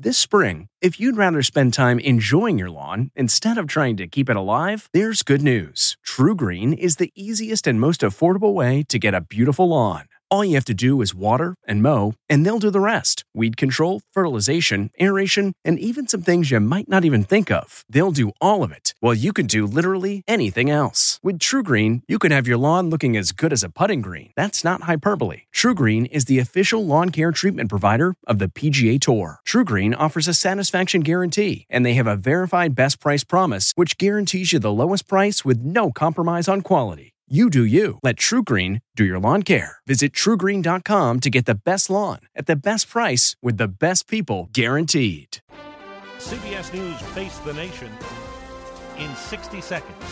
This spring, if you'd rather spend time enjoying your lawn instead of trying to keep it alive, there's good news. TruGreen is the easiest and most affordable way to get a beautiful lawn. All you have to do is water and mow, and they'll do the rest. Weed control, fertilization, aeration, and even some things you might not even think of. They'll do all of it, while you can do literally anything else. With TruGreen, you can have your lawn looking as good as a putting green. That's not hyperbole. TruGreen is the official lawn care treatment provider of the PGA Tour. TruGreen offers a satisfaction guarantee, and they have a verified best price promise, which guarantees you the lowest price with no compromise on quality. You do you. Let TruGreen do your lawn care. Visit TruGreen.com to get the best lawn at the best price with the best people guaranteed. CBS News Face the Nation in 60 seconds.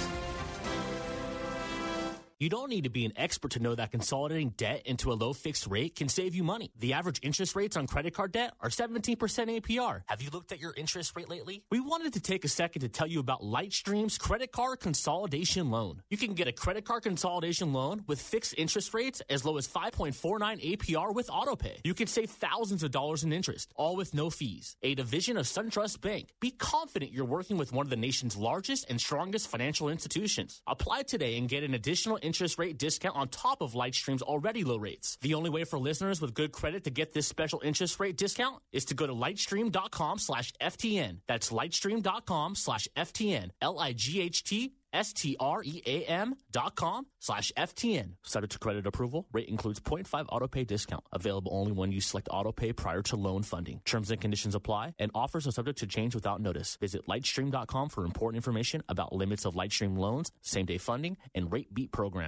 You don't need to be an expert to know that consolidating debt into a low fixed rate can save you money. The average interest rates on credit card debt are 17% APR. Have you looked at your interest rate lately? We wanted to take a second to tell you about Lightstream's credit card consolidation loan. You can get a credit card consolidation loan with fixed interest rates as low as 5.49 APR with autopay. You can save thousands of dollars in interest, all with no fees. A division of SunTrust Bank. Be confident you're working with one of the nation's largest and strongest financial institutions. Apply today and get an additional interest rate discount on top of Lightstream's already low rates. The only way for listeners with good credit to get this special interest rate discount is to go to lightstream.com/FTN. That's lightstream.com/FTN. LIGHTSTREAM.com/FTN. Subject to credit approval. Rate includes 0.5 autopay discount. Available only when you select autopay prior to loan funding. Terms and conditions apply, and offers are subject to change without notice. Visit lightstream.com for important information about limits of Lightstream loans, same-day funding, and rate beat program.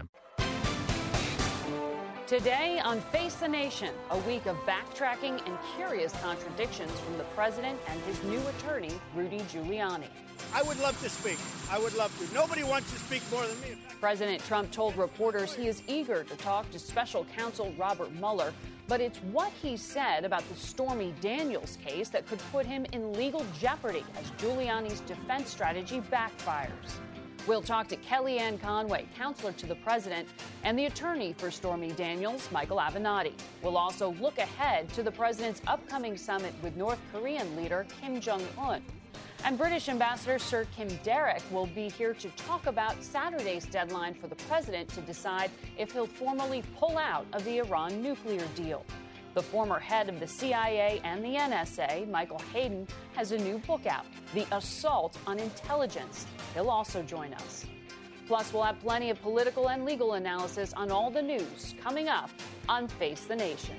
Today on Face the Nation, a week of backtracking and curious contradictions from the president and his new attorney, Rudy Giuliani. I would love to speak. I would love to. Nobody wants to speak more than me. President Trump told reporters he is eager to talk to special counsel Robert Mueller, but it's what he said about the Stormy Daniels case that could put him in legal jeopardy as Giuliani's defense strategy backfires. We'll talk to Kellyanne Conway, counselor to the president, and the attorney for Stormy Daniels, Michael Avenatti. We'll also look ahead to the president's upcoming summit with North Korean leader Kim Jong-un. And British Ambassador Sir Kim Darroch will be here to talk about Saturday's deadline for the president to decide if he'll formally pull out of the Iran nuclear deal. The former head of the CIA and the NSA, Michael Hayden, has a new book out, The Assault on Intelligence. He'll also join us. Plus, we'll have plenty of political and legal analysis on all the news coming up on Face the Nation.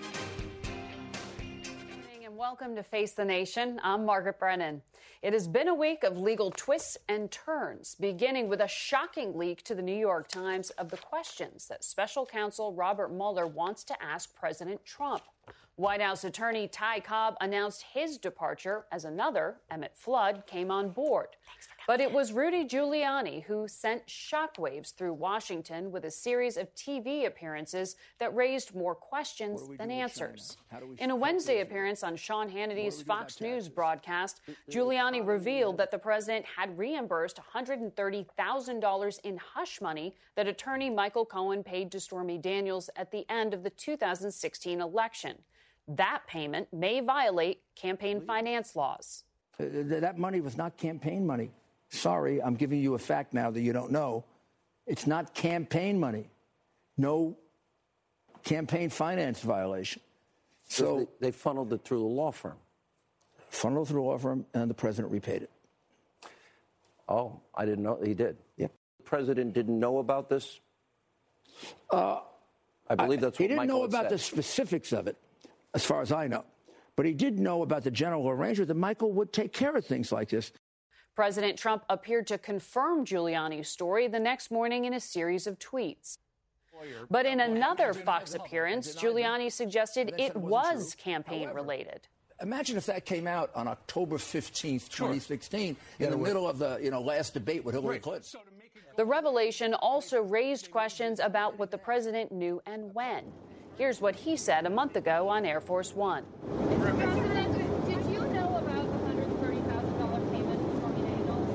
Good morning and welcome to Face the Nation. I'm Margaret Brennan. It has been a week of legal twists and turns, beginning with a shocking leak to the New York Times of the questions that special counsel Robert Mueller wants to ask President Trump. White House attorney Ty Cobb announced his departure as another, Emmett Flood, came on board. But it was Rudy Giuliani who sent shockwaves through Washington with a series of TV appearances that raised more questions than answers. In a Wednesday appearance on Sean Hannity's Fox News broadcast, Giuliani revealed that the president had reimbursed $130,000 in hush money that attorney Michael Cohen paid to Stormy Daniels at the end of the 2016 election. That payment may violate campaign finance laws. That money was not campaign money. Sorry, I'm giving you a fact now that you don't know. It's not campaign money. No campaign finance violation. So they funneled it through the law firm. Funneled through the law firm, and the president repaid it. Oh, I didn't know he did. Yep. The president didn't know about this? I believe that's what he didn't Michael know about said. the specifics of it, as far as I know. But he did know about the general arrangement that Michael would take care of things like this. President Trump appeared to confirm Giuliani's story the next morning in a series of tweets. But in another Fox appearance, Giuliani suggested it was campaign-related. Imagine if that came out on October 15th, 2016, in the middle of the last debate with Hillary Clinton. The revelation also raised questions about what the president knew and when. Here's what he said a month ago on Air Force One. Mr. President, did you know about the $130,000 payment to Stormy Daniels?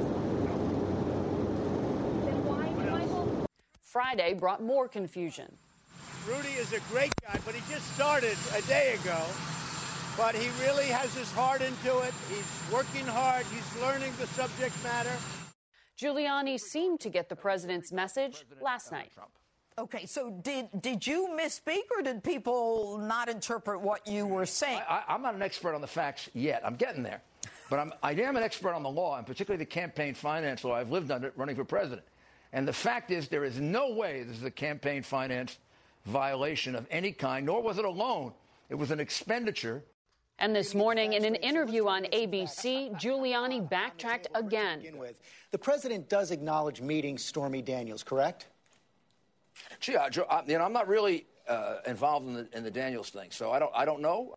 Then why did Michael? Friday brought more confusion. Rudy is a great guy, but he just started a day ago. but he really has his heart into it. He's working hard. He's learning the subject matter. Giuliani seemed to get the president's message last night. Okay, so did you misspeak, or did people not interpret what you were saying? I'm not an expert on the facts yet. I'm getting there. But I am an expert on the law, and particularly the campaign finance law. I've lived under it running for president. And the fact is, there is no way this is a campaign finance violation of any kind, nor was it a loan. It was an expenditure. And this morning, in an interview on ABC, Giuliani backtracked again. The president does acknowledge meeting Stormy Daniels, correct? Gee, I'm not really involved in the Daniels thing, so I don't know.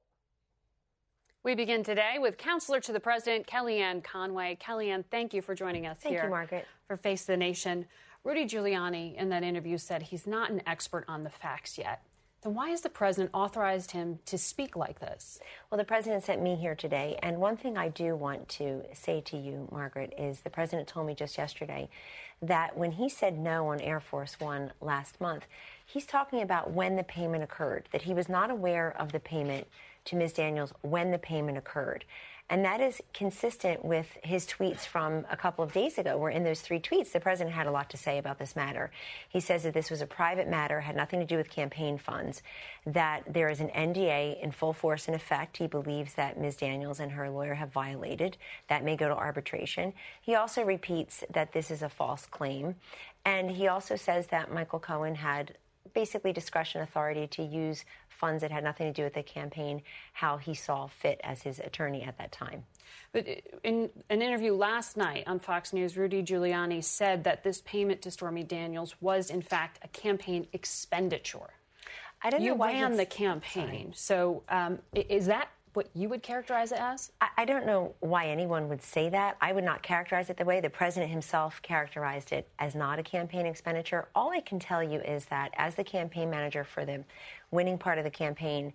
We begin today with Counselor to the President, Kellyanne Conway. Kellyanne, thank you for joining us here. Thank you, Margaret. For Face the Nation. Rudy Giuliani, in that interview, said he's not an expert on the facts yet. Then why has the president authorized him to speak like this? Well, the president sent me here today, and one thing I do want to say to you, Margaret, is the president told me just yesterday that when he said no on Air Force One last month, he's talking about when the payment occurred, that he was not aware of the payment to Ms. Daniels when the payment occurred. And that is consistent with his tweets from a couple of days ago, where in those 3 tweets, the president had a lot to say about this matter. He says that this was a private matter, had nothing to do with campaign funds, that there is an NDA in full force and effect. He believes that Ms. Daniels and her lawyer have violated. That may go to arbitration. He also repeats that this is a false claim. And he also says that Michael Cohen had basically discretion authority to use funds that had nothing to do with the campaign, how he saw fit as his attorney at that time. But in an interview last night on Fox News, Rudy Giuliani said that this payment to Stormy Daniels was, in fact, a campaign expenditure. I don't know why you ran the campaign. So is that what you would characterize it as? I don't know why anyone would say that. I would not characterize it the way the president himself characterized it, as not a campaign expenditure. All I can tell you is that as the campaign manager for the winning part of the campaign,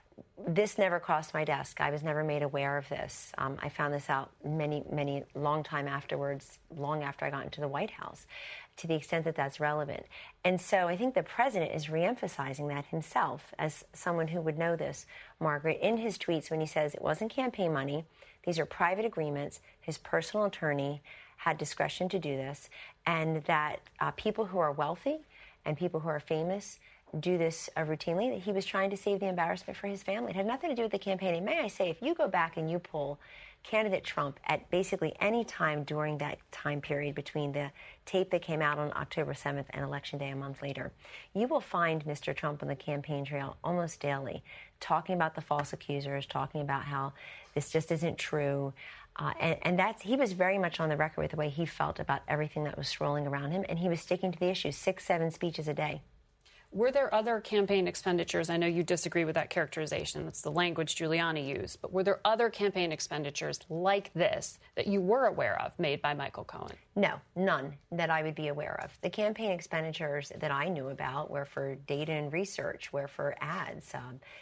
this never crossed my desk. I was never made aware of this. I found this out many long time afterwards, long after I got into the White House, to the extent that that's relevant. And so I think the president is reemphasizing that himself as someone who would know this, Margaret, in his tweets when he says it wasn't campaign money. These are private agreements. His personal attorney had discretion to do this, and that people who are wealthy and people who are famous do this routinely, that he was trying to save the embarrassment for his family. It had nothing to do with the campaign. And may I say, if you go back and you pull candidate Trump at basically any time during that time period between the tape that came out on October 7th and Election Day a month later, you will find Mr. Trump on the campaign trail almost daily, talking about the false accusers, talking about how this just isn't true. And he was very much on the record with the way he felt about everything that was swirling around him. And he was sticking to the issue, 6-7 speeches a day. Were there other campaign expenditures? I know you disagree with that characterization. That's the language Giuliani used. But were there other campaign expenditures like this that you were aware of made by Michael Cohen? No, none that I would be aware of. The campaign expenditures that I knew about were for data and research, were for ads,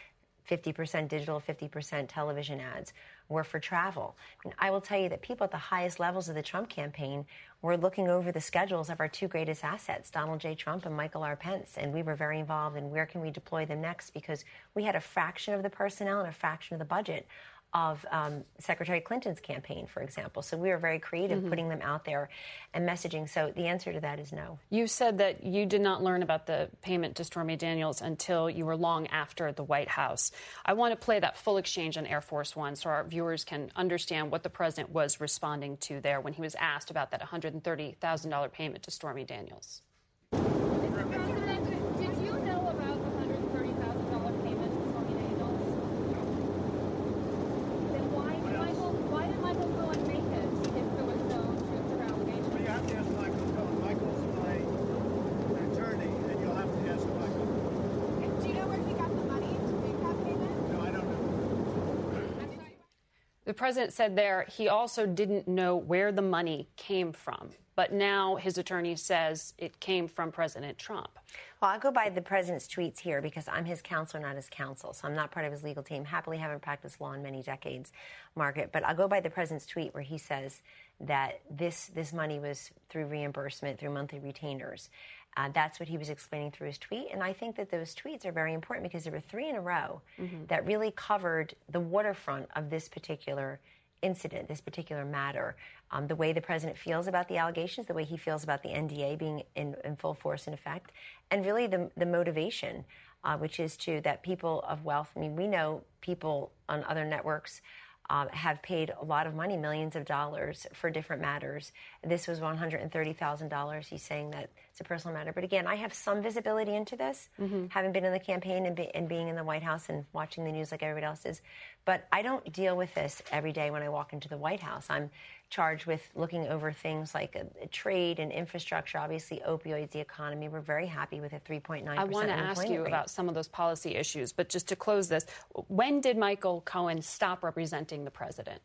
50% digital, 50% television ads, were for travel. I mean, I will tell you that people at the highest levels of the Trump campaign were looking over the schedules of our 2 greatest assets, Donald J. Trump and Michael R. Pence, and we were very involved in where can we deploy them next, because we had a fraction of the personnel and a fraction of the budget of Secretary Clinton's campaign, for example. So we were very creative putting them out there and messaging. So the answer to that is no. You said that you did not learn about the payment to Stormy Daniels until you were long after the White House. I want to play that full exchange on Air Force One so our viewers can understand what the president was responding to there when he was asked about that $130,000 payment to Stormy Daniels. Mr. President, did you know about the $130,000 payment to Stormy Daniels? Then why did Michael Cohen make it if there was no truth or allegation? Well, you have to ask Michael Cohen. Michael's my attorney, and you'll have to ask Michael. Do you know where he got the money to make that payment? No, I don't know. I'm sorry. The president said there he also didn't know where the money came from. But now his attorney says it came from President Trump. Well, I'll go by the president's tweets here because I'm his counselor, not his counsel. So I'm not part of his legal team. Happily haven't practiced law in many decades, Margaret. But I'll go by the president's tweet where he says that this money was through reimbursement, through monthly retainers. That's what he was explaining through his tweet. And I think that those tweets are very important because there were 3 in a row that really covered the waterfront of this particular incident, this particular matter. The way the president feels about the allegations, the way he feels about the NDA being in full force and effect, and really the motivation, which is that people of wealth, I mean, we know people on other networks have paid a lot of money, millions of dollars for different matters. This was $130,000. He's saying that it's a personal matter. But again, I have some visibility into this, having been in the campaign and being in the White House and watching the news like everybody else is. But I don't deal with this every day when I walk into the White House. I'm charged with looking over things like trade and infrastructure, obviously opioids, the economy. We're very happy with a 3.9% I want to ask you about some of those policy issues, but just to close this, when did Michael Cohen stop representing the president?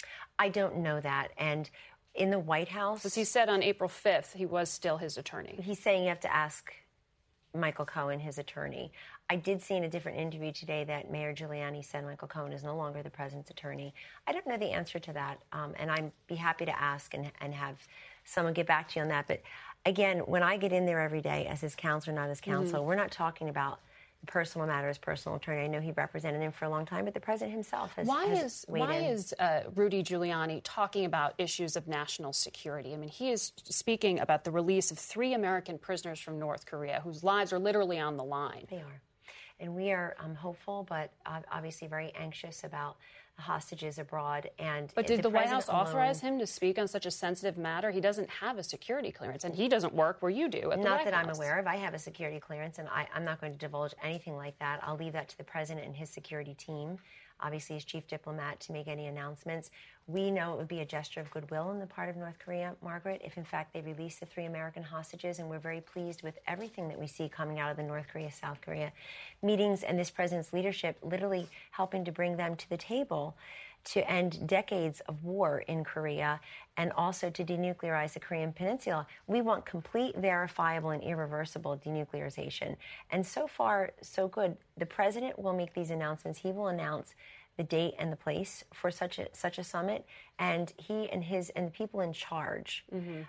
I don't know that. And in the White House... As he said on April 5th, he was still his attorney. He's saying you have to ask Michael Cohen, his attorney. I did see in a different interview today that Mayor Giuliani said Michael Cohen is no longer the president's attorney. I don't know the answer to that, and I'd be happy to ask and have someone get back to you on that. But again, when I get in there every day as his counselor, not his counsel, we're not talking about personal matters, personal attorney. I know he represented him for a long time, but the president himself has Why weighed is Rudy Giuliani talking about issues of national security? I mean, he is speaking about the release of 3 American prisoners from North Korea whose lives are literally on the line. They are. And we are hopeful, but obviously very anxious about the hostages abroad. But did the White House authorize him to speak on such a sensitive matter? He doesn't have a security clearance, and he doesn't work where you do at the Not White that House. I'm aware of. I have a security clearance, and I'm not going to divulge anything like that. I'll leave that to the president and his security team, obviously his chief diplomat, to make any announcements. We know it would be a gesture of goodwill on the part of North Korea, Margaret, if in fact they release the 3 American hostages, and we're very pleased with everything that we see coming out of the North Korea-South Korea meetings and this president's leadership literally helping to bring them to the table to end decades of war in Korea and also to denuclearize the Korean Peninsula. We want complete, verifiable, and irreversible denuclearization. And so far, so good. The president will make these announcements. He will announce the date and the place for such a summit, and he and the people in charge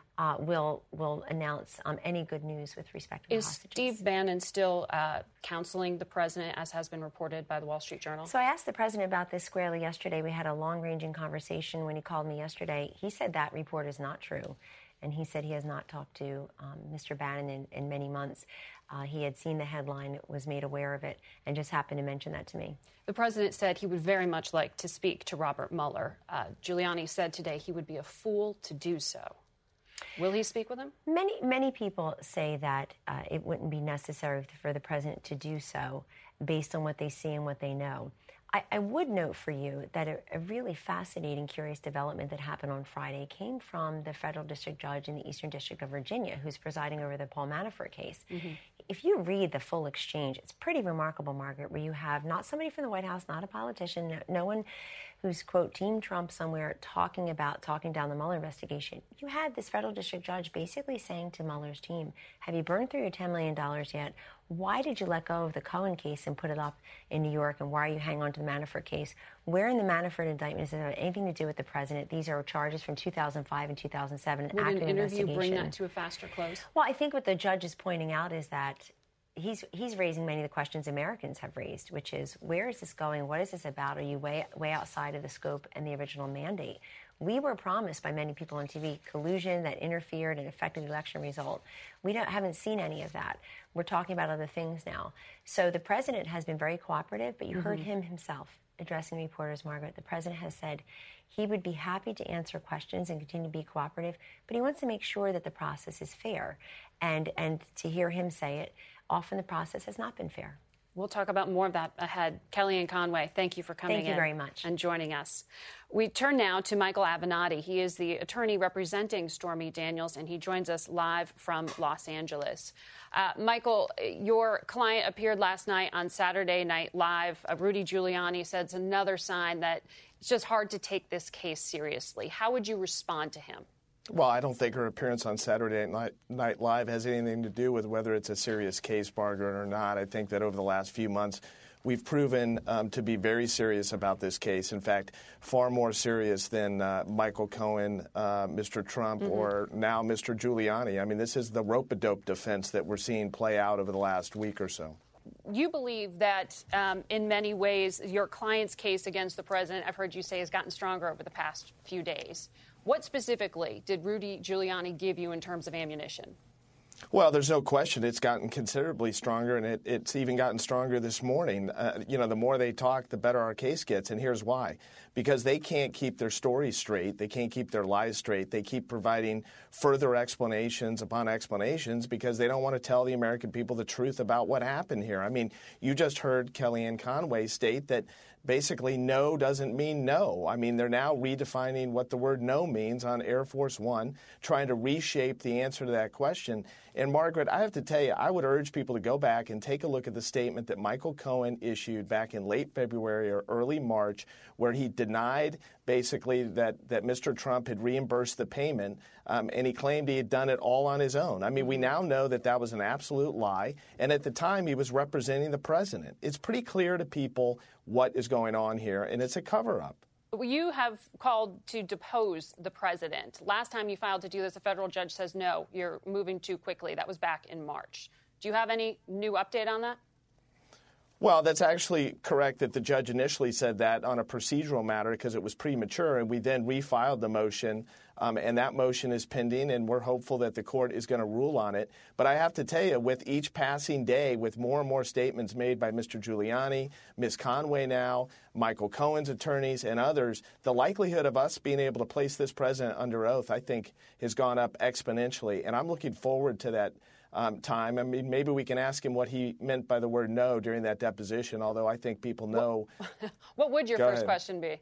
will announce any good news with respect to the hostages. Is Steve Bannon still counseling the president, as has been reported by the Wall Street Journal? So I asked the president about this squarely yesterday. We had a long-ranging conversation when he called me yesterday. He said that report is not true, and he said he has not talked to Mr. Bannon in many months. He had seen the headline, was made aware of it, and just happened to mention that to me. The president said he would very much like to speak to Robert Mueller. Giuliani said today he would be a fool to do so. Will he speak with him? Many people say that it wouldn't be necessary for the president to do so based on what they see and what they know. I would note for you that a really fascinating, curious development that happened on Friday came from the federal district judge in the Eastern District of Virginia, who's presiding over the Paul Manafort case. If you read the full exchange, it's pretty remarkable, Margaret, where you have not somebody from the White House, not a politician, no one who's, quote, Team Trump somewhere talking down the Mueller investigation. You had this federal district judge basically saying to Mueller's team, have you burned through your $10 million yet? Why did you let go of the Cohen case and put it up in New York? And why are you hanging on to the Manafort case? Where in the Manafort indictment does it have anything to do with the president? These are charges from 2005 and 2007. Would an interview bring that to a faster close? Well, I think what the judge is pointing out is that he's raising many of the questions Americans have raised, which is, where is this going? What is this about? Are you way outside of the scope and the original mandate? We were promised by many people on TV collusion that interfered and affected the election result. We haven't seen any of that. We're talking about other things now. So the president has been very cooperative, but you heard him himself addressing reporters, Margaret. The president has said he would be happy to answer questions and continue to be cooperative, but he wants to make sure that the process is fair. And to hear him say it, often the process has not been fair. We'll talk about more of that ahead. Kellyanne Conway, thank you for coming in. Thank you very much. And joining us. We turn now to Michael Avenatti. He is the attorney representing Stormy Daniels, and he joins us live from Los Angeles. Michael, your client appeared last night on Saturday Night Live. Rudy Giuliani said it's another sign that it's just hard to take this case seriously. How would you respond to him? Well, I don't think her appearance on Saturday Night Live has anything to do with whether it's a serious case, Margaret, or not. I think that over the last few months, we've proven to be very serious about this case. In fact, far more serious than Michael Cohen, Mr. Trump, or now Mr. Giuliani. I mean, this is the rope-a-dope defense that we're seeing play out over the last week or so. You believe that in many ways your client's case against the president, I've heard you say, has gotten stronger over the past few days. What specifically did Rudy Giuliani give you in terms of ammunition? Well, there's no question it's gotten considerably stronger, and it's even gotten stronger this morning. The more they talk, the better our case gets, and here's why. Because they can't keep their stories straight. They can't keep their lies straight. They keep providing further explanations upon explanations because they don't want to tell the American people the truth about what happened here. I mean, you just heard Kellyanne Conway state that basically no doesn't mean no. I mean, they're now redefining what the word no means on Air Force One, trying to reshape the answer to that question. And, Margaret, I have to tell you, I would urge people to go back and take a look at the statement that Michael Cohen issued back in late February or early March, where he denied basically that Mr. Trump had reimbursed the payment, and he claimed he had done it all on his own. I mean, we now know that that was an absolute lie, and at the time he was representing the president. It's pretty clear to people what is going on here, and it's a cover-up. You have called to depose the president. Last time you filed to do this, a federal judge says, no, you're moving too quickly. That was back in March. Do you have any new update on that? Well, that's actually correct that the judge initially said that on a procedural matter because it was premature, and we then refiled the motion, and that motion is pending, and we're hopeful that the court is going to rule on it. But I have to tell you, with each passing day, with more and more statements made by Mr. Giuliani, Ms. Conway now, Michael Cohen's attorneys, and others, the likelihood of us being able to place this president under oath, I think, has gone up exponentially, and I'm looking forward to that time. I mean, maybe we can ask him what he meant by the word no during that deposition, although I think people know. What would your first question be?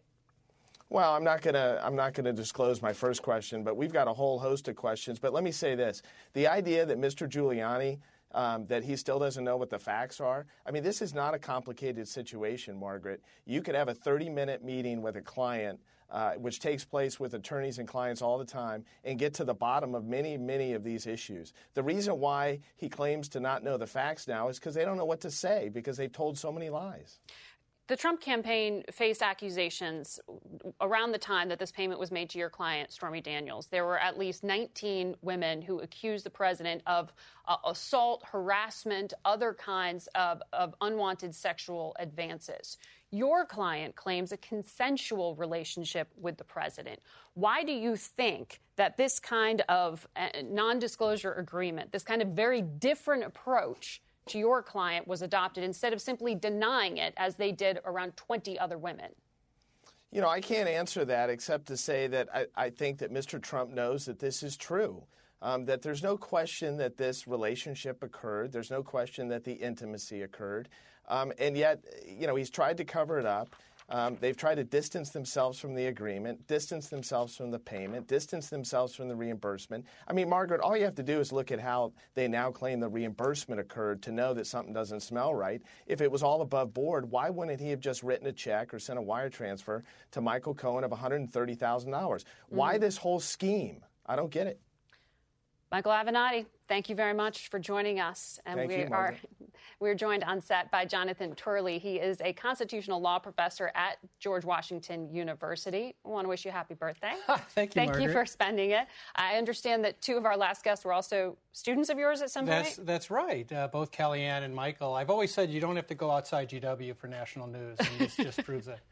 Well, I'm not gonna disclose my first question, but we've got a whole host of questions. But let me say this. The idea that Mr. Giuliani, that he still doesn't know what the facts are, I mean, this is not a complicated situation, Margaret. You could have a 30-minute meeting with a client, which takes place with attorneys and clients all the time, and get to the bottom of many, many of these issues. The reason why he claims to not know the facts now is because they don't know what to say because they've told so many lies. The Trump campaign faced accusations around the time that this payment was made to your client, Stormy Daniels. There were at least 19 women who accused the president of assault, harassment, other kinds of unwanted sexual advances. Your client claims a consensual relationship with the president. Why do you think that this kind of non-disclosure agreement, this kind of very different approach to your client was adopted instead of simply denying it as they did around 20 other women? You know, I can't answer that except to say that I think that Mr. Trump knows that this is true, that there's no question that this relationship occurred. There's no question that the intimacy occurred. And yet, you know, he's tried to cover it up. They've tried to distance themselves from the agreement, distance themselves from the payment, distance themselves from the reimbursement. I mean, Margaret, all you have to do is look at how they now claim the reimbursement occurred to know that something doesn't smell right. If it was all above board, why wouldn't he have just written a check or sent a wire transfer to Michael Cohen of $130,000? Why this whole scheme? I don't get it. Michael Avenatti, thank you very much for joining us. And we're joined on set by Jonathan Turley. He is a constitutional law professor at George Washington University. I want to wish you a happy birthday. Thank you, Thank you for spending it. I understand that two of our last guests were also students of yours at some point? That's right. Both Kellyanne and Michael. I've always said you don't have to go outside GW for national news, and this just proves it.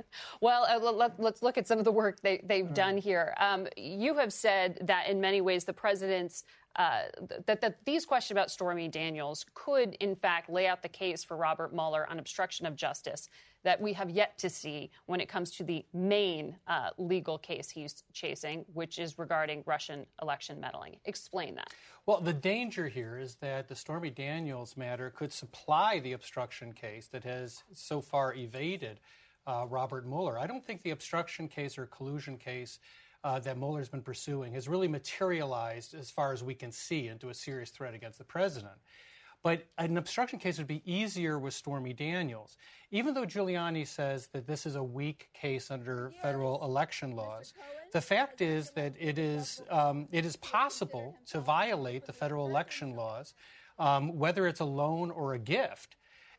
Well, let's look at some of the work they've done here. You have said that in many ways the president's that these questions about Stormy Daniels could, in fact, lay out the case for Robert Mueller on obstruction of justice that we have yet to see when it comes to the main legal case he's chasing, which is regarding Russian election meddling. Explain that. Well, the danger here is that the Stormy Daniels matter could supply the obstruction case that has so far evaded Robert Mueller. I don't think the obstruction case or collusion case that Mueller's been pursuing has really materialized, as far as we can see, into a serious threat against the president. But an obstruction case would be easier with Stormy Daniels. Even though Giuliani says that this is a weak case under federal election laws, the fact is that it is possible to violate the federal election laws, whether it's a loan or a gift.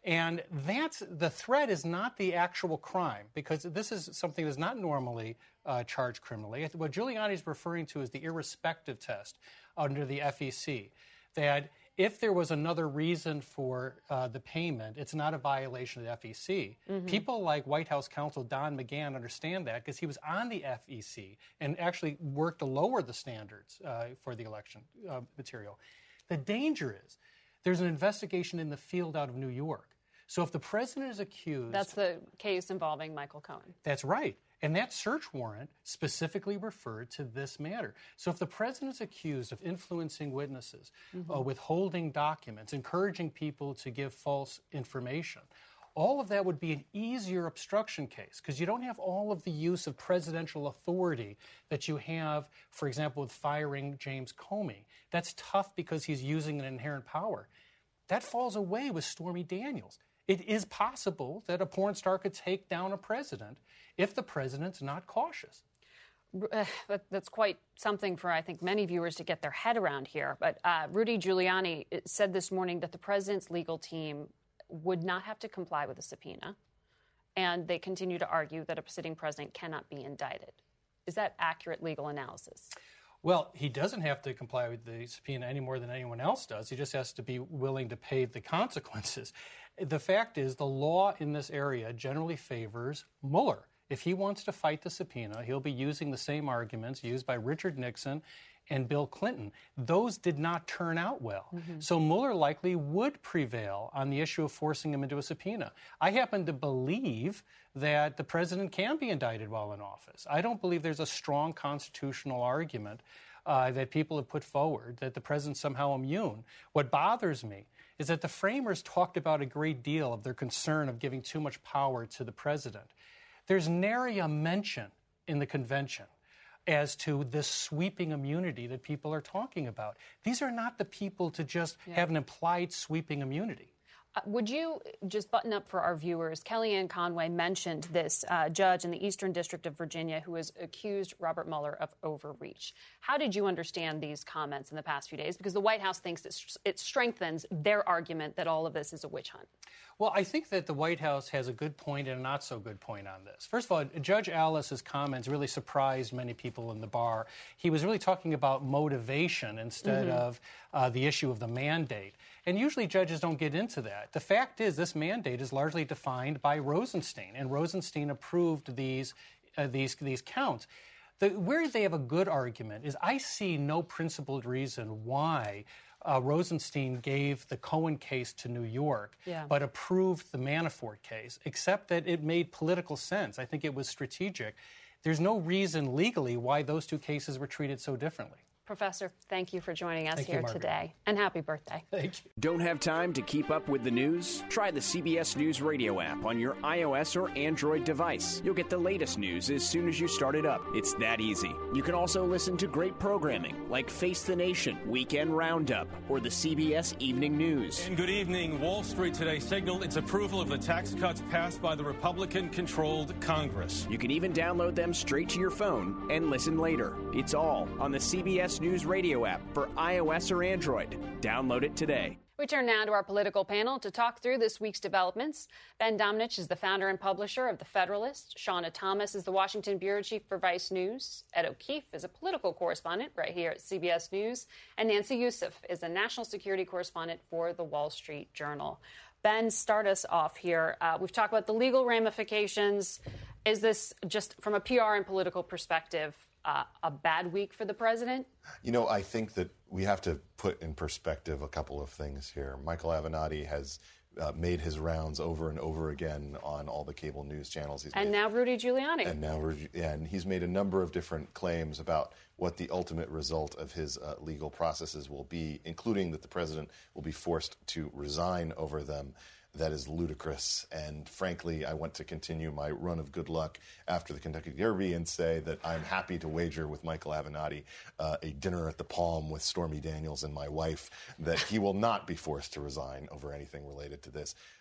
And the threat is not the actual crime, because this is something that's not normally charged criminally. What Giuliani is referring to is the irrespective test under the FEC, that if there was another reason for the payment, it's not a violation of the FEC. Mm-hmm. People like White House counsel Don McGahn understand that because he was on the FEC and actually worked to lower the standards for the election material. The danger is there's an investigation in the field out of New York. So if the president is accused... That's the case involving Michael Cohen. That's right. And that search warrant specifically referred to this matter. So if the president is accused of influencing witnesses, withholding documents, encouraging people to give false information, all of that would be an easier obstruction case because you don't have all of the use of presidential authority that you have, for example, with firing James Comey. That's tough because he's using an inherent power. That falls away with Stormy Daniels. It is possible that a porn star could take down a president if the president's not cautious. That's quite something for, I think, many viewers to get their head around here. But Rudy Giuliani said this morning that the president's legal team would not have to comply with a subpoena, and they continue to argue that a sitting president cannot be indicted. Is that accurate legal analysis? Well, he doesn't have to comply with the subpoena any more than anyone else does. He just has to be willing to pay the consequences. The fact is, the law in this area generally favors Mueller. If he wants to fight the subpoena, he'll be using the same arguments used by Richard Nixon and Bill Clinton. Those did not turn out well. So Mueller likely would prevail on the issue of forcing him into a subpoena. I happen to believe that the president can be indicted while in office. I don't believe there's a strong constitutional argument that people have put forward that the president's somehow immune. What bothers me is that the framers talked about a great deal of their concern of giving too much power to the president. There's nary a mention in the convention as to this sweeping immunity that people are talking about. These are not the people to just have an implied sweeping immunity. Would you just button up for our viewers? Kellyanne Conway mentioned this judge in the Eastern District of Virginia who has accused Robert Mueller of overreach. How did you understand these comments in the past few days? Because the White House thinks it strengthens their argument that all of this is a witch hunt. Well, I think that the White House has a good point and a not so good point on this. First of all, Judge Alice's comments really surprised many people in the bar. He was really talking about motivation instead of the issue of the mandate. And usually judges don't get into that. The fact is this mandate is largely defined by Rosenstein, and Rosenstein approved these counts. Where they have a good argument is I see no principled reason why Rosenstein gave the Cohen case to New York, but approved the Manafort case, except that it made political sense. I think it was strategic. There's no reason legally why those two cases were treated so differently. Professor, thank you for joining us here today, and happy birthday. Thank you. Don't have time to keep up with the news? Try the CBS News Radio app on your iOS or Android device. You'll get the latest news as soon as you start it up. It's that easy. You can also listen to great programming like Face the Nation, Weekend Roundup, or the CBS Evening News. And good evening. Wall Street today signaled its approval of the tax cuts passed by the Republican-controlled Congress. You can even download them straight to your phone and listen later. It's all on the CBS News Radio app for iOS or Android. Download it today. We turn now to our political panel to talk through this week's developments. Ben Domenech is the founder and publisher of The Federalist. Shauna Thomas is the Washington bureau chief for Vice News. Ed O'Keefe is a political correspondent right here at CBS News. And Nancy Youssef is a national security correspondent for The Wall Street Journal. Ben, start us off here. We've talked about the legal ramifications. Is this just from a PR and political perspective a bad week for the president? You know, I think that we have to put in perspective a couple of things here. Michael Avenatti has made his rounds over and over again on all the cable news channels. Now Rudy Giuliani. And he's made a number of different claims about what the ultimate result of his legal processes will be, including that the president will be forced to resign over them. That is ludicrous. And frankly, I want to continue my run of good luck after the Kentucky Derby and say that I'm happy to wager with Michael Avenatti a dinner at the Palm with Stormy Daniels and my wife that he will not be forced to resign over anything related to this.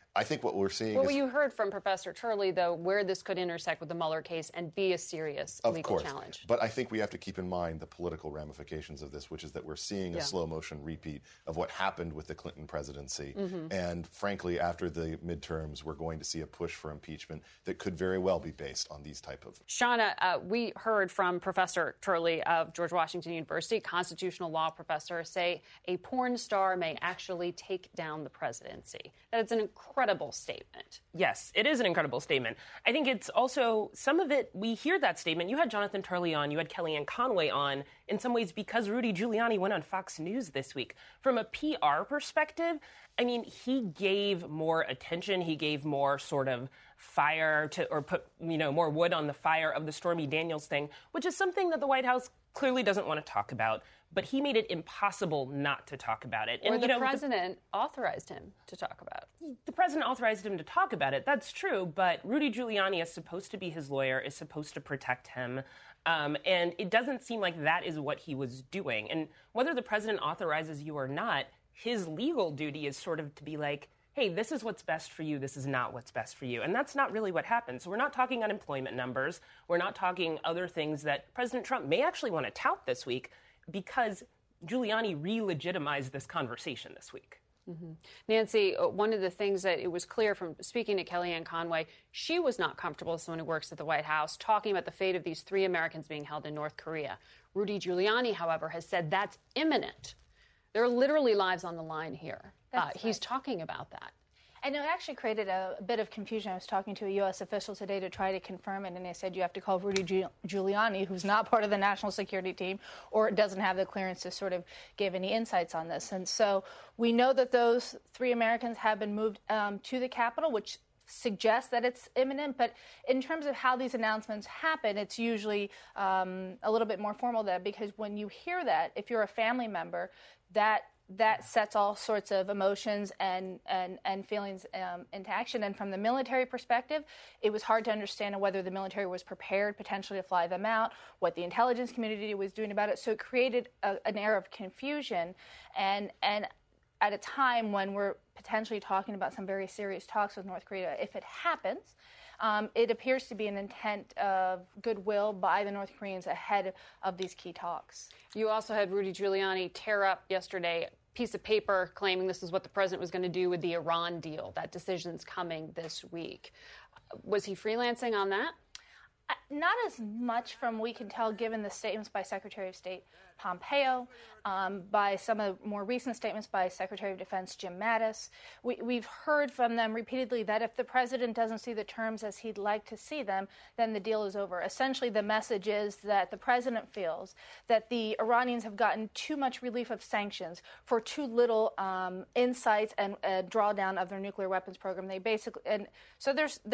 I think what we're seeing Well, you heard from Professor Turley, though, where this could intersect with the Mueller case and be a serious legal challenge. But I think we have to keep in mind the political ramifications of this, which is that we're seeing a slow-motion repeat of what happened with the Clinton presidency. And frankly, after the midterms, we're going to see a push for impeachment that could very well be based on these type of... Shauna, we heard from Professor Turley of George Washington University, constitutional law professor, say a porn star may actually take down the presidency. That it's an incredible statement. Yes, it is an incredible statement. I think it's also, some of it, we hear that statement. You had Jonathan Turley on, you had Kellyanne Conway on, in some ways because Rudy Giuliani went on Fox News this week. From a PR perspective, I mean, he gave more attention, he gave more sort of fire to, or put, more wood on the fire of the Stormy Daniels thing, which is something that the White House clearly doesn't want to talk about. But he made it impossible not to talk about it. Or the president authorized him to talk about it. The president authorized him to talk about it. That's true. But Rudy Giuliani is supposed to be his lawyer, is supposed to protect him. And it doesn't seem like that is what he was doing. And whether the president authorizes you or not, his legal duty is sort of to be like, hey, this is what's best for you. This is not what's best for you. And that's not really what happened. So we're not talking unemployment numbers. We're not talking other things that President Trump may actually want to tout this week, because Giuliani re-legitimized this conversation this week. Nancy, one of the things that it was clear from speaking to Kellyanne Conway, she was not comfortable as someone who works at the White House talking about the fate of these 3 Americans being held in North Korea. Rudy Giuliani, however, has said that's imminent. There are literally lives on the line here. He's talking about that. And it actually created a bit of confusion. I was talking to a U.S. official today to try to confirm it, and they said you have to call Rudy Giuliani, who's not part of the national security team, or doesn't have the clearance to sort of give any insights on this. And so we know that those 3 Americans have been moved to the Capitol, which suggests that it's imminent. But in terms of how these announcements happen, it's usually a little bit more formal there, because when you hear that, if you're a family member, that sets all sorts of emotions and feelings into action. And from the military perspective, it was hard to understand whether the military was prepared potentially to fly them out, what the intelligence community was doing about it. So it created an air of confusion. And at a time when we're potentially talking about some very serious talks with North Korea, if it happens, it appears to be an intent of goodwill by the North Koreans ahead of these key talks. You also had Rudy Giuliani tear up yesterday piece of paper claiming this is what the president was going to do with the Iran deal. That decision's coming this week. Was he freelancing on that? Not as much from we can tell, given the statements by Secretary of State Pompeo, by some of the more recent statements by Secretary of Defense Jim Mattis. We've heard from them repeatedly that if the president doesn't see the terms as he'd like to see them, then the deal is over. Essentially, the message is that the president feels that the Iranians have gotten too much relief of sanctions for too little insights and drawdown of their nuclear weapons program. They basically, and so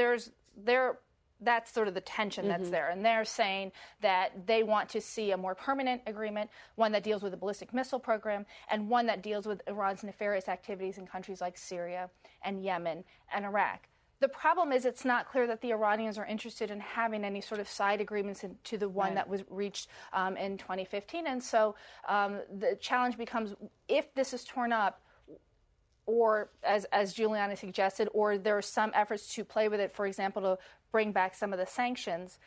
that's sort of the tension that's there. And they're saying that they want to see a more permanent agreement, one that deals with the ballistic missile program, and one that deals with Iran's nefarious activities in countries like Syria and Yemen and Iraq. The problem is it's not clear that the Iranians are interested in having any sort of side agreements to the one that was reached in 2015. And so the challenge becomes, if this is torn up, or as Giuliani suggested, or there are some efforts to play with it, for example, to bring back some of the sanctions,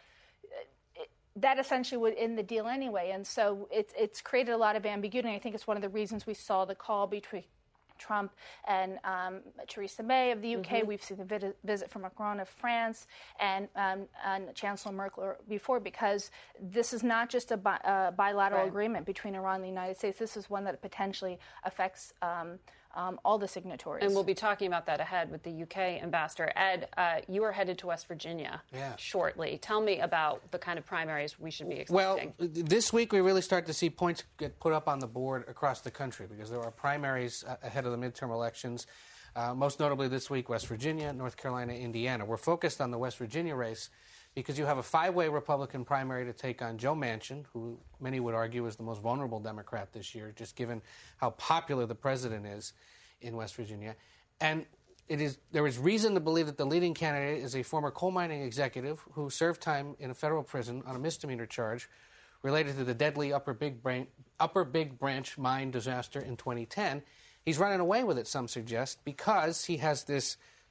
that essentially would end the deal anyway. And so it's created a lot of ambiguity. And I think it's one of the reasons we saw the call between Trump and Theresa May of the UK. We've seen the visit from Macron of France and Chancellor Merkel before, because this is not just a bilateral agreement between Iran and the United States. This is one that potentially affects all the signatories. And we'll be talking about that ahead with the UK ambassador. Ed, you are headed to West Virginia shortly. Tell me about the kind of primaries we should be expecting. Well, this week we really start to see points get put up on the board across the country, because there are primaries ahead of the midterm elections. Most notably this week, West Virginia, North Carolina, Indiana. We're focused on the West Virginia race because you have a 5-way Republican primary to take on Joe Manchin, who many would argue is the most vulnerable Democrat this year, just given how popular the president is in West Virginia. And there is reason to believe that the leading candidate is a former coal mining executive who served time in a federal prison on a misdemeanor charge related to the deadly Upper Big Branch mine disaster in 2010. He's running away with it, some suggest, because he has this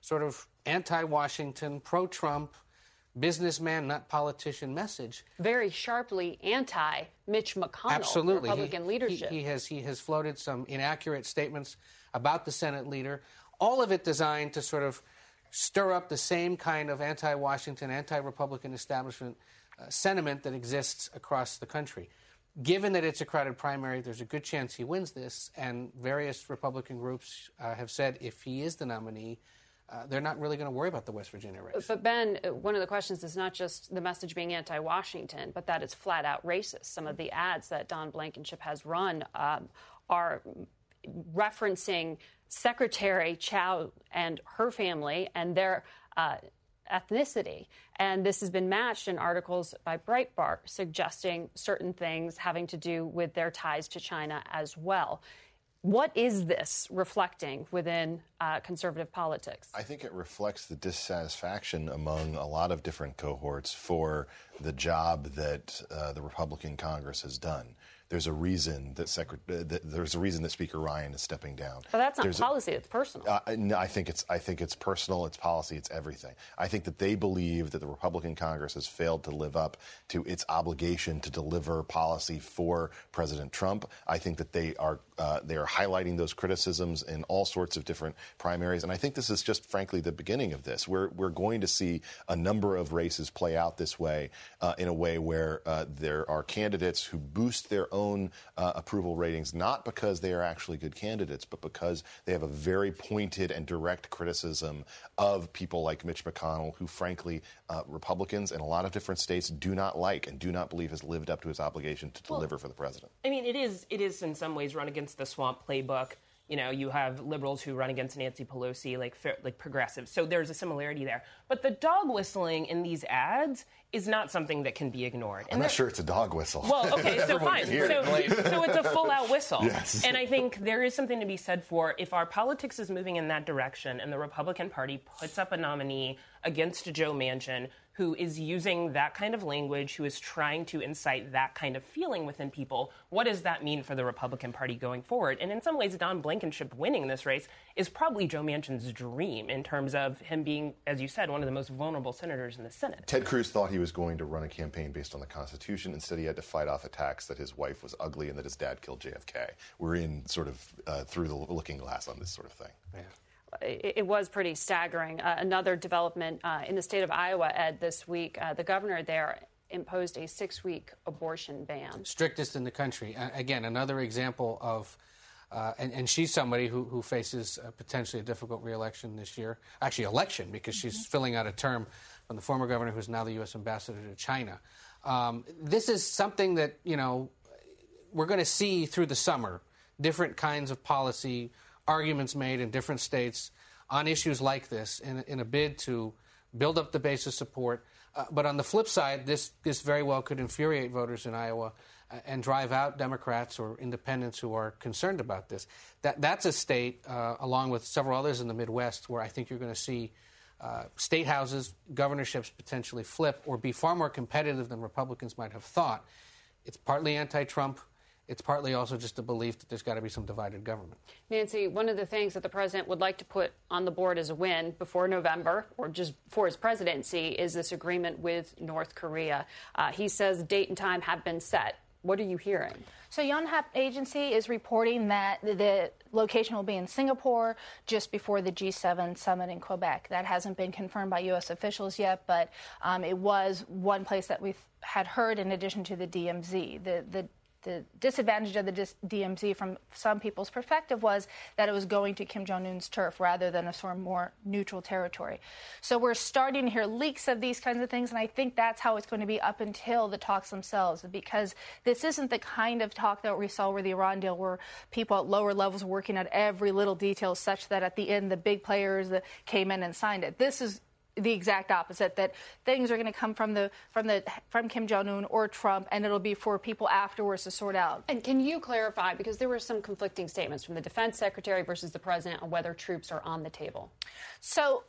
sort of anti-Washington, pro-Trump, businessman, not politician message. Very sharply anti-Mitch McConnell, Absolutely. Republican leadership. He has floated some inaccurate statements about the Senate leader, all of it designed to sort of stir up the same kind of anti-Washington, anti-Republican establishment sentiment that exists across the country. Given that it's a crowded primary, there's a good chance he wins this, and various Republican groups have said if he is the nominee, they're not really going to worry about the West Virginia race. But, Ben, one of the questions is not just the message being anti-Washington, but that it's flat-out racist. Some of the ads that Don Blankenship has run are referencing Secretary Chao and her family and their ethnicity. And this has been matched in articles by Breitbart suggesting certain things having to do with their ties to China as well. What is this reflecting within conservative politics? I think it reflects the dissatisfaction among a lot of different cohorts for the job that the Republican Congress has done. There's a reason that Speaker Ryan is stepping down. But that's not policy; it's personal. No, I think it's personal. It's policy. It's everything. I think that they believe that the Republican Congress has failed to live up to its obligation to deliver policy for President Trump. I think that they are highlighting those criticisms in all sorts of different primaries, and I think this is just, frankly, the beginning of this. We're going to see a number of races play out this way, in a way where there are candidates who boost their own approval ratings, not because they are actually good candidates, but because they have a very pointed and direct criticism of people like Mitch McConnell, who, frankly, Republicans in a lot of different states do not like and do not believe has lived up to his obligation to deliver for the president. I mean, it is in some ways run against the swamp playbook. You know, you have liberals who run against Nancy Pelosi, like progressives. So there's a similarity there. But the dog whistling in these ads is not something that can be ignored. I'm not sure it's a dog whistle. Well, okay, so fine. So it's a full-out whistle. Yes. And I think there is something to be said for if our politics is moving in that direction and the Republican Party puts up a nominee against Joe Manchin who is using that kind of language, who is trying to incite that kind of feeling within people, what does that mean for the Republican Party going forward? And in some ways, Don Blankenship winning this race is probably Joe Manchin's dream in terms of him being, as you said, one of the most vulnerable senators in the Senate. Ted Cruz thought he was going to run a campaign based on the Constitution. Instead, he had to fight off attacks that his wife was ugly and that his dad killed JFK. We're in sort of through the looking glass on this sort of thing. Yeah. It was pretty staggering. Another development in the state of Iowa, Ed, this week, the governor there imposed a 6-week abortion ban. Strictest in the country. Again, another example of, and she's somebody who faces potentially a difficult re-election this year. Actually, election, because she's filling out a term from the former governor who's now the U.S. ambassador to China. This is something that, we're going to see through the summer, different kinds of policy arguments made in different states on issues like this in a bid to build up the base of support. But on the flip side, this very well could infuriate voters in Iowa and drive out Democrats or independents who are concerned about this. That's a state, along with several others in the Midwest, where I think you're going to see state houses, governorships potentially flip or be far more competitive than Republicans might have thought. It's partly anti-Trump. It's partly also just a belief that there's got to be some divided government. Nancy, one of the things that the president would like to put on the board as a win before November, or just for his presidency, is this agreement with North Korea. He says date and time have been set. What are you hearing? So Yonhap Agency is reporting that the location will be in Singapore just before the G7 summit in Quebec. That hasn't been confirmed by U.S. officials yet, but it was one place that we had heard in addition to the DMZ. The disadvantage of the DMZ from some people's perspective was that it was going to Kim Jong-un's turf rather than a sort of more neutral territory. So we're starting to hear leaks of these kinds of things, and I think that's how it's going to be up until the talks themselves, because this isn't the kind of talk that we saw with the Iran deal where people at lower levels were working at every little detail such that at the end the big players came in and signed it. This is the exact opposite, that things are going to come from Kim Jong-un or Trump, and it'll be for people afterwards to sort out. And can you clarify, because there were some conflicting statements from the defense secretary versus the president on whether troops are on the table? So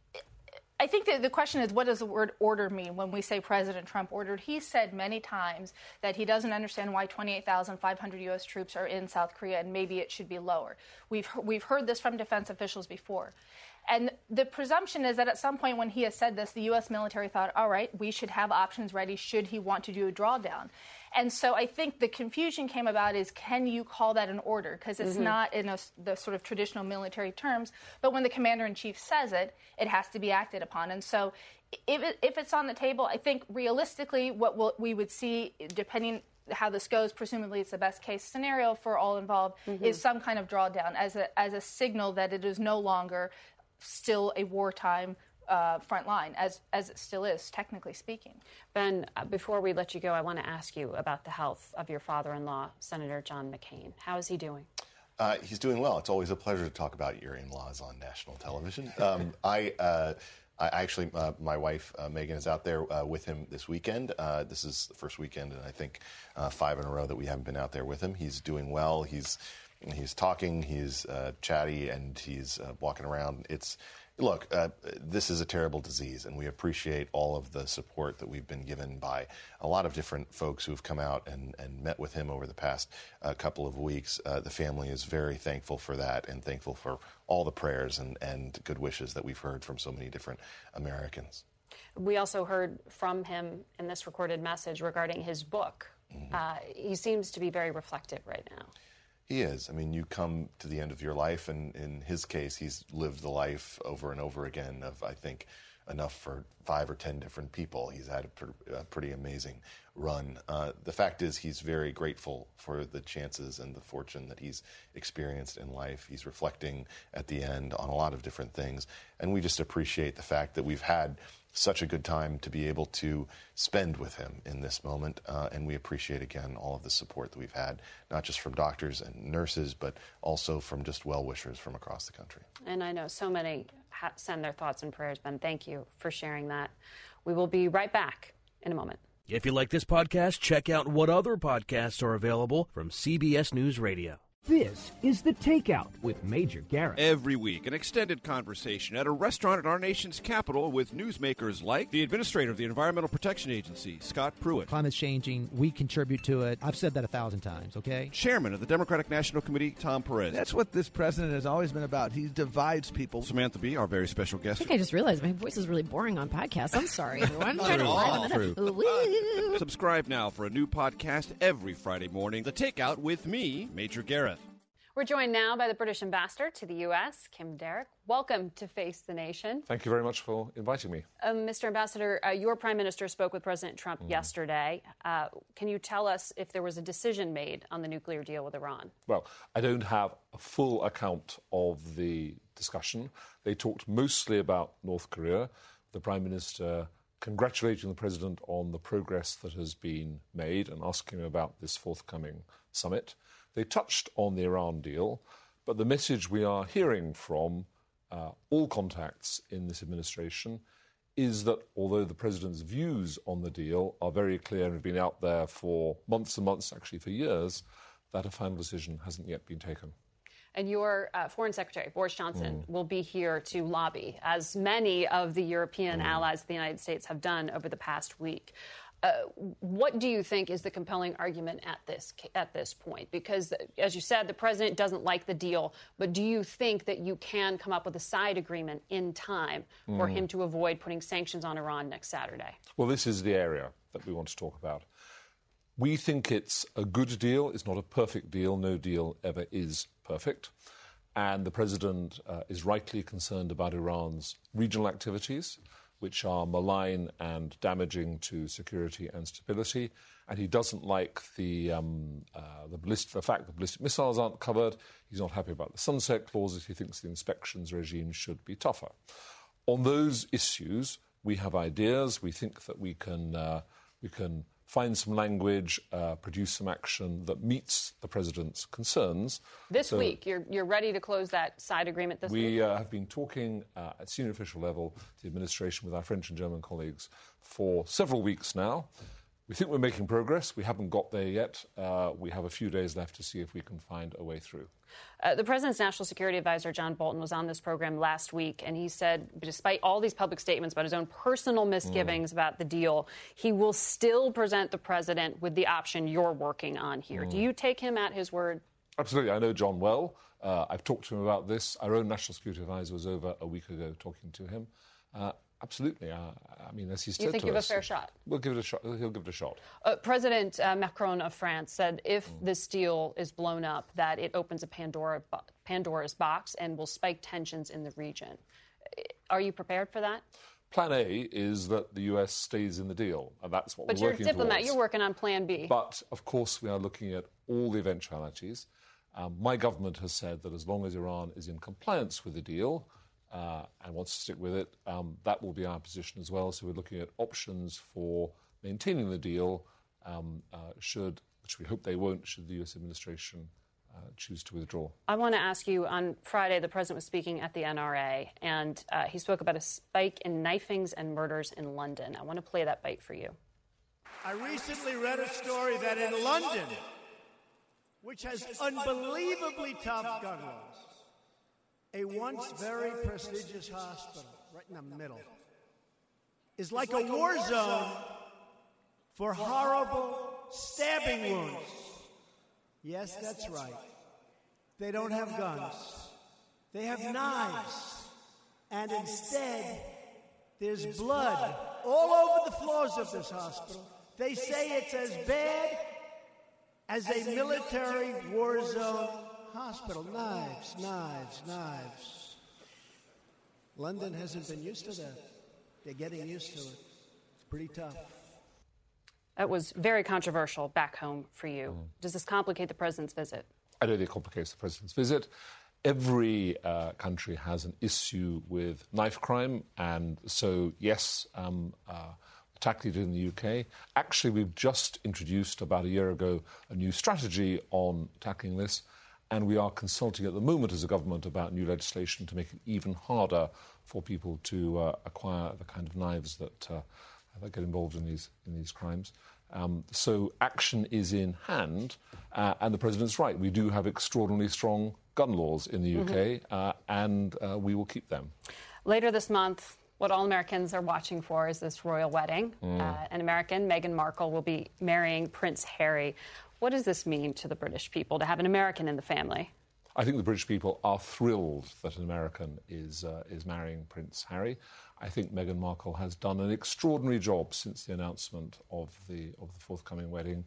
I think that the question is, what does the word order mean when we say President Trump ordered? He said many times that he doesn't understand why 28,500 U.S. troops are in South Korea, and maybe it should be lower. We've heard this from defense officials before. And the presumption is that at some point when he has said this, the U.S. military thought, all right, we should have options ready should he want to do a drawdown. And so I think the confusion came about is, can you call that an order? Because it's not in the sort of traditional military terms. But when the commander-in-chief says it, it has to be acted upon. And so if it's on the table, I think realistically what we would see, depending how this goes, presumably it's the best case scenario for all involved, is some kind of drawdown as a signal that it is no longer still a wartime front line, as it still is, technically speaking. Ben, before we let you go, I want to ask you about the health of your father-in-law, Senator John McCain. How is he doing? He's doing well. It's always a pleasure to talk about your in-laws on national television. My wife, Megan, is out there with him this weekend. This is the first weekend, and I think 5 in a row that we haven't been out there with him. He's doing well. He's talking. He's chatty, and he's walking around. Look, this is a terrible disease, and we appreciate all of the support that we've been given by a lot of different folks who have come out and met with him over the past couple of weeks. The family is very thankful for that and thankful for all the prayers and good wishes that we've heard from so many different Americans. We also heard from him in this recorded message regarding his book. He seems to be very reflective right now. He is. I mean, you come to the end of your life, and in his case, he's lived the life over and over again of, I think, enough for 5 or 10 different people. He's had a pretty amazing run. The fact is, he's very grateful for the chances and the fortune that he's experienced in life. He's reflecting at the end on a lot of different things, and we just appreciate the fact that we've had such a good time to be able to spend with him in this moment. And we appreciate, again, all of the support that we've had, not just from doctors and nurses, but also from just well-wishers from across the country. And I know so many send their thoughts and prayers, Ben. Thank you for sharing that. We will be right back in a moment. If you like this podcast, check out what other podcasts are available from CBS News Radio. This is The Takeout with Major Garrett. Every week, an extended conversation at a restaurant in our nation's capital with newsmakers like the administrator of the Environmental Protection Agency, Scott Pruitt. Climate's changing. We contribute to it. I've said that 1,000 times, okay? Chairman of the Democratic National Committee, Tom Perez. That's what this president has always been about. He divides people. Samantha Bee, our very special guest. I think I just realized my voice is really boring on podcasts. I'm sorry, everyone. Subscribe now for a new podcast every Friday morning. The Takeout with me, Major Garrett. We're joined now by the British ambassador to the U.S., Kim Darroch. Welcome to Face the Nation. Thank you very much for inviting me. Mr. Ambassador, your prime minister spoke with President Trump yesterday. Can you tell us if there was a decision made on the nuclear deal with Iran? Well, I don't have a full account of the discussion. They talked mostly about North Korea. The prime minister congratulating the president on the progress that has been made and asking him about this forthcoming summit. They touched on the Iran deal, but the message we are hearing from all contacts in this administration is that although the president's views on the deal are very clear and have been out there for months and months, actually for years, that a final decision hasn't yet been taken. And your Foreign Secretary, Boris Johnson, will be here to lobby, as many of the European allies of the United States have done over the past week. What do you think is the compelling argument at this point? Because, as you said, the president doesn't like the deal, but do you think that you can come up with a side agreement in time for him to avoid putting sanctions on Iran next Saturday? Well, this is the area that we want to talk about. We think it's a good deal. It's not a perfect deal. No deal ever is perfect. And the president is rightly concerned about Iran's regional activities, which are malign and damaging to security and stability. And he doesn't like the fact that ballistic missiles aren't covered. He's not happy about the sunset clauses. He thinks the inspections regime should be tougher. On those issues, we have ideas. We think that we can find some language, produce some action that meets the president's concerns. This week, you're ready to close that side agreement this week? We have been talking at senior official level to the administration with our French and German colleagues for several weeks now. We think we're making progress. We haven't got there yet. We have a few days left to see if we can find a way through. The president's national security advisor, John Bolton, was on this program last week, and he said, despite all these public statements about his own personal misgivings about the deal, he will still present the president with the option you're working on here. Do you take him at his word? Absolutely. I know John well. I've talked to him about this. Our own National Security Advisor was over a week ago talking to him. Absolutely. I mean, as he said to us... You think you have a fair shot? We'll give it a shot. He'll give it a shot. President Macron of France said if this deal is blown up, that it opens a Pandora's box and will spike tensions in the region. Are you prepared for that? Plan A is that the US stays in the deal, and that's what we're working towards. But you're a diplomat. You're working on Plan B. But, of course, we are looking at all the eventualities. My government has said that as long as Iran is in compliance with the deal and wants to stick with it, that will be our position as well. So we're looking at options for maintaining the deal, which we hope they won't, should the US administration choose to withdraw. I want to ask you, on Friday, the president was speaking at the NRA, and he spoke about a spike in knifings and murders in London. I want to play that bite for you. I recently read a story that in London, which has unbelievably tough gun laws, a once very prestigious hospital right in the middle is like a war zone for horrible stabbing wounds. Yes, that's right. They don't have guns. They have knives. And instead, there's blood all over the floors of this hospital. They say it's as bad as a military war zone hospital. Knives, knives, knives. London hasn't been used to that. They're getting used to it. It's pretty tough. That was very controversial back home for you. Does this complicate the president's visit? I don't think it complicates the president's visit. Every country has an issue with knife crime, and so, yes, tackling it in the UK. Actually, we've just introduced, about a year ago, a new strategy on tackling this, and we are consulting at the moment as a government about new legislation to make it even harder for people to acquire the kind of knives that get involved in these crimes. So action is in hand, and the president's right. We do have extraordinarily strong gun laws in the UK, and we will keep them. Later this month, what all Americans are watching for is this royal wedding. An American, Meghan Markle, will be marrying Prince Harry. What does this mean to the British people to have an American in the family? I think the British people are thrilled that an American is marrying Prince Harry. I think Meghan Markle has done an extraordinary job since the announcement of the forthcoming wedding.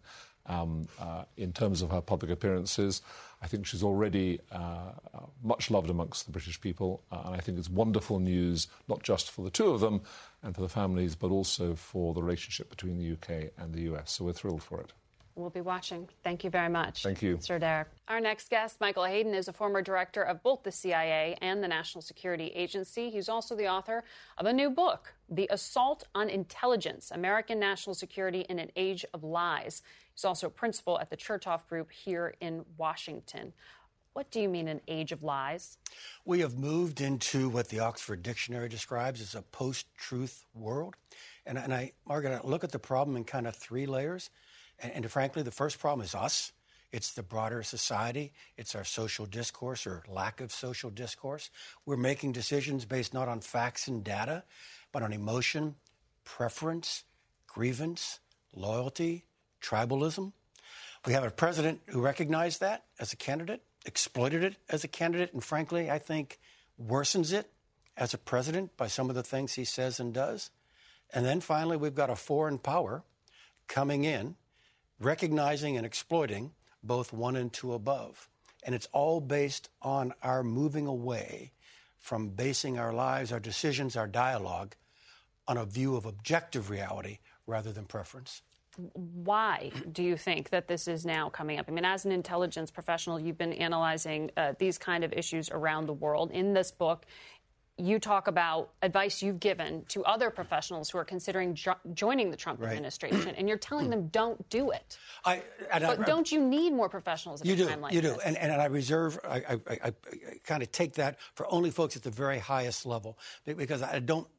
In terms of her public appearances, I think she's already much loved amongst the British people, and I think it's wonderful news, not just for the two of them and for the families, but also for the relationship between the UK and the US. So we're thrilled for it. We'll be watching. Thank you very much. Thank you. Sir Derek. Our next guest, Michael Hayden, is a former director of both the CIA and the National Security Agency. He's also the author of a new book, The Assault on Intelligence, American National Security in an Age of Lies. He's also a principal at the Chertoff Group here in Washington. What do you mean an age of lies? We have moved into what the Oxford Dictionary describes as a post-truth world. And Margaret, I look at the problem in kind of three layers. And frankly, the first problem is us. It's the broader society. It's our social discourse or lack of social discourse. We're making decisions based not on facts and data, but on emotion, preference, grievance, loyalty, tribalism. We have a president who recognized that as a candidate, exploited it as a candidate, and frankly, I think worsens it as a president by some of the things he says and does. And then finally, we've got a foreign power coming in, recognizing and exploiting both one and two above. And it's all based on our moving away from basing our lives, our decisions, our dialogue on a view of objective reality rather than preference. Why do you think that this is now coming up? I mean, as an intelligence professional, you've been analyzing these kind of issues around the world. In this book, you talk about advice you've given to other professionals who are considering joining the Trump administration, and you're telling them don't do it. But don't you need more professionals at a time like this? You do. And I reserve, I kind of take that for only folks at the very highest level, because I don't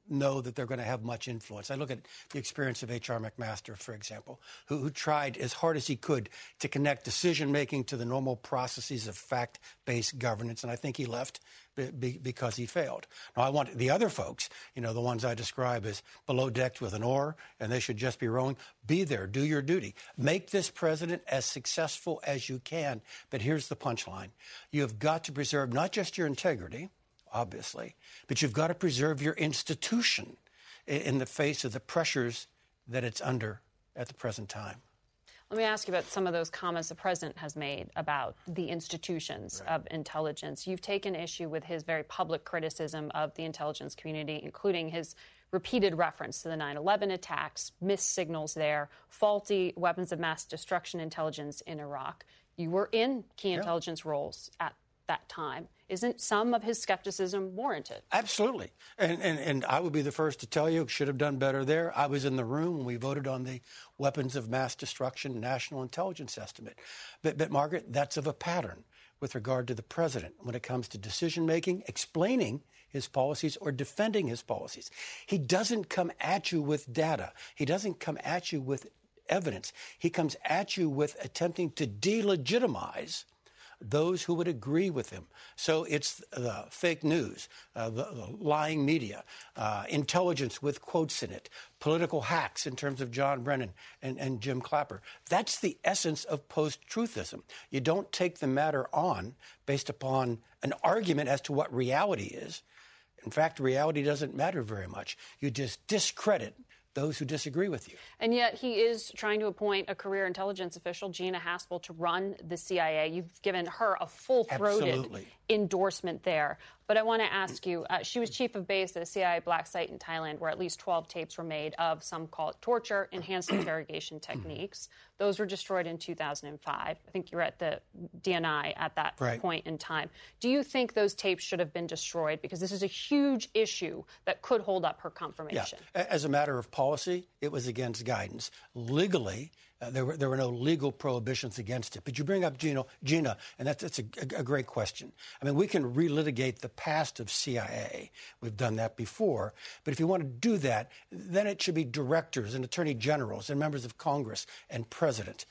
know that they're going to have much influence. I look at the experience of H.R. McMaster, for example, who tried as hard as he could to connect decision-making to the normal processes of fact-based governance, and I think he left because he failed. Now, I want the other folks, the ones I describe as below decked with an oar, and they should just be rowing, be there, do your duty. Make this president as successful as you can, but here's the punchline. You have got to preserve not just your integrity, obviously, but you've got to preserve your institution in the face of the pressures that it's under at the present time. Let me ask you about some of those comments the president has made about the institutions of intelligence. You've taken issue with his very public criticism of the intelligence community, including his repeated reference to the 9/11 attacks, missed signals there, faulty weapons of mass destruction intelligence in Iraq. You were in key intelligence roles at that time. Isn't some of his skepticism warranted? Absolutely. And I would be the first to tell you, should have done better there. I was in the room when we voted on the weapons of mass destruction national intelligence estimate. But Margaret, that's of a pattern with regard to the president when it comes to decision-making, explaining his policies or defending his policies. He doesn't come at you with data. He doesn't come at you with evidence. He comes at you with attempting to delegitimize those who would agree with him. So it's the fake news, the lying media, intelligence with quotes in it, political hacks in terms of John Brennan and Jim Clapper. That's the essence of post-truthism. You don't take the matter on based upon an argument as to what reality is. In fact, reality doesn't matter very much. You just discredit those who disagree with you. And yet he is trying to appoint a career intelligence official, Gina Haspel, to run the CIA. You've given her a full-throated endorsement there. But I want to ask you, she was chief of base at a CIA black site in Thailand where at least 12 tapes were made of some call it torture, enhanced interrogation techniques. Those were destroyed in 2005. I think you were at the DNI at that point in time. Do you think those tapes should have been destroyed? Because this is a huge issue that could hold up her confirmation. Yeah. As a matter of policy, it was against guidance. Legally, there were no legal prohibitions against it. But you bring up Gina, and that's a great question. I mean, we can relitigate the past of CIA. We've done that before. But if you want to do that, then it should be directors and attorney generals and members of Congress and presidents.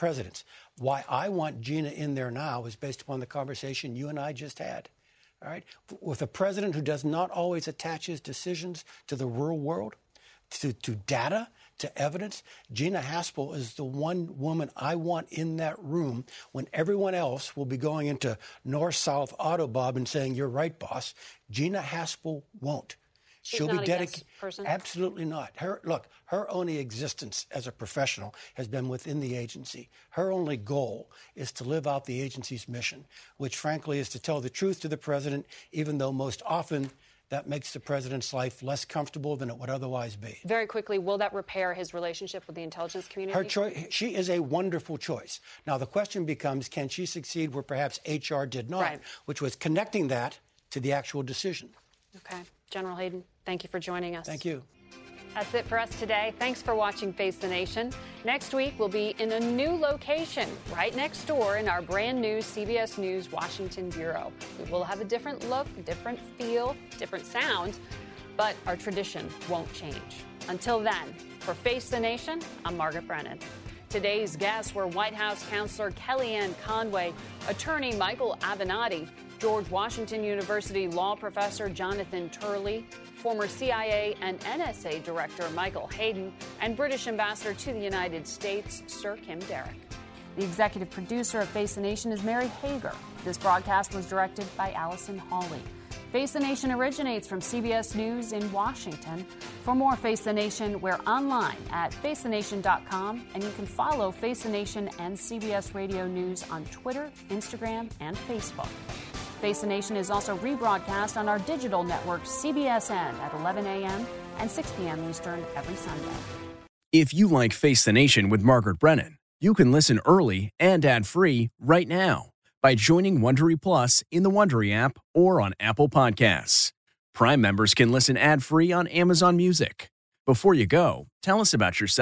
Why I want Gina in there now is based upon the conversation you and I just had. All right? With a president who does not always attach his decisions to the real world, to data, to evidence, Gina Haspel is the one woman I want in that room when everyone else will be going into north-south Autobahn and saying, "You're right, boss." Gina Haspel won't. She'll be dedicated. Absolutely not. Her only existence as a professional has been within the agency. Her only goal is to live out the agency's mission, which frankly is to tell the truth to the president, even though most often that makes the president's life less comfortable than it would otherwise be. Very quickly, will that repair his relationship with the intelligence community? Her choice, she is a wonderful choice. Now, the question becomes, can she succeed where perhaps HR did not, which was connecting that to the actual decision. Okay. General Hayden, thank you for joining us. Thank you. That's it for us today. Thanks for watching Face the Nation. Next week, we'll be in a new location right next door in our brand new CBS News Washington Bureau. We will have a different look, different feel, different sound, but our tradition won't change. Until then, for Face the Nation, I'm Margaret Brennan. Today's guests were White House counselor Kellyanne Conway, attorney Michael Avenatti, George Washington University law professor Jonathan Turley, former CIA and NSA Director Michael Hayden, and British Ambassador to the United States, Sir Kim Derrick. The executive producer of Face the Nation is Mary Hager. This broadcast was directed by Allison Hawley. Face the Nation originates from CBS News in Washington. For more Face the Nation, we're online at facethenation.com, and you can follow Face the Nation and CBS Radio News on Twitter, Instagram, and Facebook. Face the Nation is also rebroadcast on our digital network, CBSN, at 11 a.m. and 6 p.m. Eastern every Sunday. If you like Face the Nation with Margaret Brennan, you can listen early and ad-free right now by joining Wondery Plus in the Wondery app or on Apple Podcasts. Prime members can listen ad-free on Amazon Music. Before you go, tell us about yourself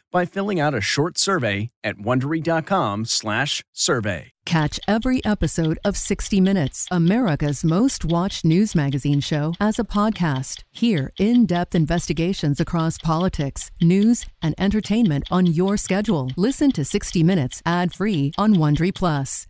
by filling out a short survey at Wondery.com/survey. Catch every episode of 60 Minutes, America's most watched news magazine show, as a podcast. Hear in-depth investigations across politics, news, and entertainment on your schedule. Listen to 60 Minutes ad-free on Wondery Plus.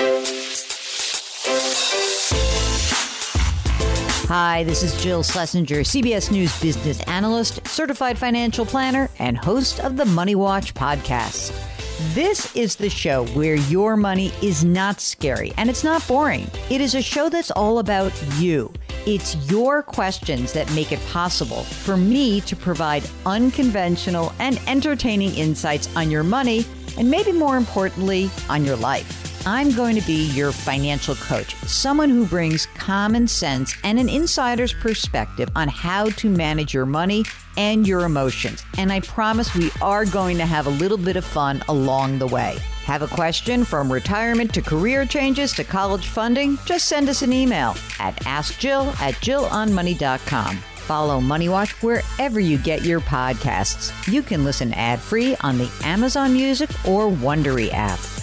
Hi, this is Jill Schlesinger, CBS News business analyst, certified financial planner, and host of the Money Watch podcast. This is the show where your money is not scary and it's not boring. It is a show that's all about you. It's your questions that make it possible for me to provide unconventional and entertaining insights on your money, and maybe more importantly, on your life. I'm going to be your financial coach, someone who brings common sense and an insider's perspective on how to manage your money and your emotions. And I promise we are going to have a little bit of fun along the way. Have a question from retirement to career changes to college funding? Just send us an email at askjill@jillonmoney.com. Follow Money Watch wherever you get your podcasts. You can listen ad-free on the Amazon Music or Wondery app.